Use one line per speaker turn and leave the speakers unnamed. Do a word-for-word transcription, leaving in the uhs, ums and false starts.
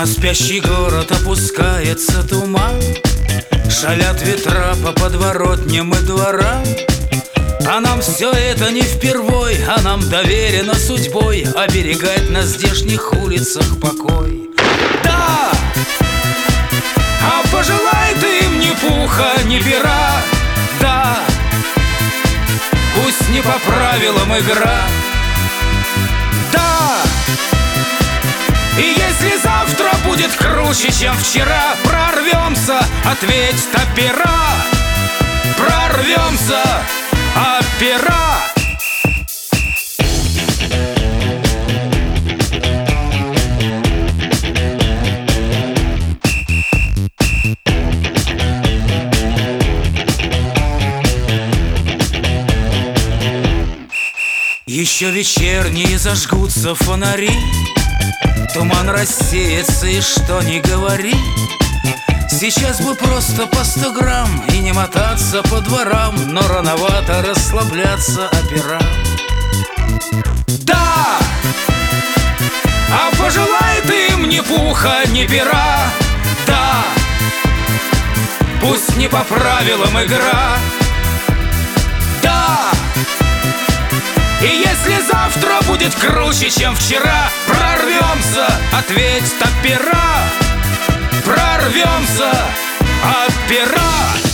На спящий город опускается туман, шалят ветра по подворотням и дворам. А нам все это не впервой, а нам доверено судьбой оберегать на здешних улицах покой. Да! А пожелай ты им ни пуха, ни пера. Да! Пусть не по правилам игра. Да! И если завтра будет круче, чем вчера, прорвемся, ответь опера. Прорвемся, опера. Еще вечерние зажгутся фонари, туман рассеется, и что ни говори, сейчас бы просто по сто грамм и не мотаться по дворам, но рановато расслабляться опера. Да! А пожелай ты им ни пуха, ни пера. Да! Пусть не по правилам игра. Да! И если завтра будет круче, чем вчера, прорвемся, ответь опера. Прорвемся, опера.